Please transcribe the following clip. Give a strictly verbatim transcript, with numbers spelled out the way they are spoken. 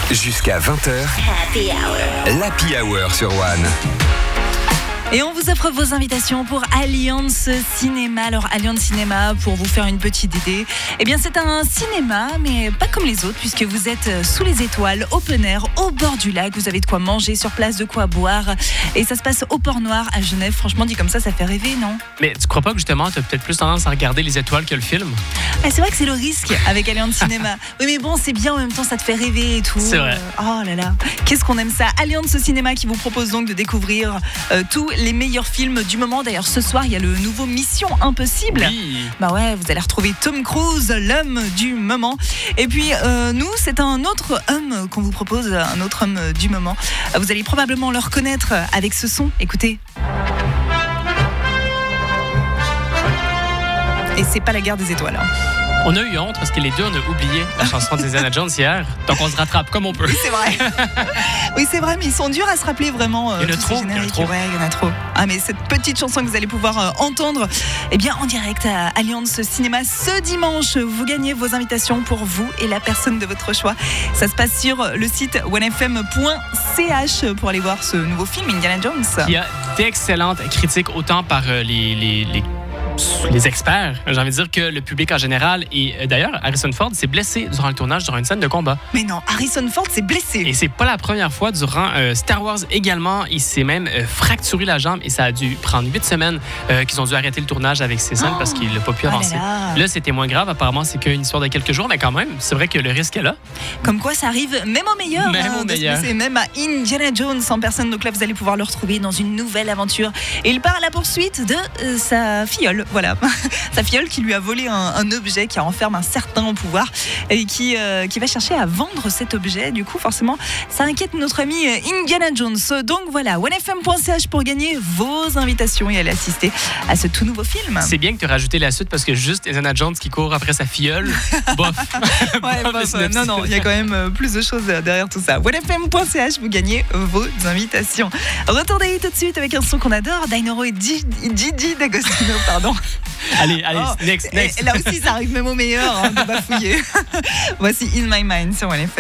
Jusqu'à vingt heures, Happy Hour. l'Happy Hour sur One. Et on vous offre vos invitations pour Alliance Cinéma. Alors Alliance Cinéma, pour vous faire une petite idée, eh bien c'est un cinéma, mais pas comme les autres, puisque vous êtes sous les étoiles, open air, au bord du lac. Vous avez de quoi manger sur place, de quoi boire. Et ça se passe au Port Noir à Genève. Franchement, dit comme ça, ça fait rêver, non? Mais tu crois pas que justement, tu as peut-être plus tendance à regarder les étoiles que le film? Ah, c'est vrai que c'est le risque avec Alliance Cinéma. Oui, mais bon, c'est bien, en même temps, ça te fait rêver et tout. C'est vrai. Euh, oh là là, qu'est-ce qu'on aime ça. Alliance Cinéma qui vous propose donc de découvrir euh, tous les meilleurs films du moment. D'ailleurs, ce soir, il y a le nouveau Mission Impossible. Oui. Bah ouais, vous allez retrouver Tom Cruise, l'homme du moment. Et puis, euh, nous, c'est un autre homme qu'on vous propose, un autre homme du moment. Vous allez probablement le reconnaître avec ce son. Écoutez. Et c'est pas la guerre des étoiles. Hein. On a eu honte parce que les deux, on a oublié la chanson des Indiana Jones hier. Donc, on se rattrape comme on peut. Oui, c'est vrai. Oui, c'est vrai, mais ils sont durs à se rappeler vraiment. Euh, il y en a tous trop, ces il y en a génériques. trop. Ouais, il y en a trop. Ah, mais cette petite chanson que vous allez pouvoir euh, entendre, eh bien, en direct à Alliance Cinéma ce dimanche, vous gagnez vos invitations pour vous et la personne de votre choix. Ça se passe sur le site one f m point c h pour aller voir ce nouveau film Indiana Jones. Il y a d'excellentes critiques, autant par euh, les, les, les les experts, j'ai envie de dire que le public en général. Et euh, d'ailleurs, Harrison Ford s'est blessé durant le tournage, durant une scène de combat. Mais non, Harrison Ford s'est blessé. Et c'est pas la première fois. Durant euh, Star Wars également, il s'est même euh, fracturé la jambe et ça a dû prendre huit semaines euh, qu'ils ont dû arrêter le tournage avec ces scènes oh, parce qu'il n'a pas pu avancer. Oh là, là. là, c'était moins grave. Apparemment, c'est qu'une histoire de quelques jours, mais quand même, c'est vrai que le risque est là. Comme quoi, ça arrive même au meilleur. Même hein, au meilleur. C'est même à Indiana Jones en personne. Donc là, vous allez pouvoir le retrouver dans une nouvelle aventure. Et il part à la poursuite de euh, sa filleule. Voilà. Sa filleule qui lui a volé un, un objet qui renferme un certain pouvoir et qui, euh, qui va chercher à vendre cet objet. Du coup, forcément, ça inquiète notre ami Indiana Jones. Donc voilà, one f m point c h pour gagner vos invitations et aller assister à ce tout nouveau film. C'est bien que tu aies rajouté la suite parce que juste Indiana Jones qui court après sa filleule, bof. Ouais, bof, bof, euh, non, non, il y a quand même plus de choses derrière tout ça. one f m point c h, vous gagnez vos invitations. Retour d'A I tout de suite avec un son qu'on adore, Dynoro et Gigi D'Agostino, pardon. Allez, allez, oh, next, next. Et là aussi, ça arrive même au meilleur hein, de bafouiller. Voici In My Mind sur one F M.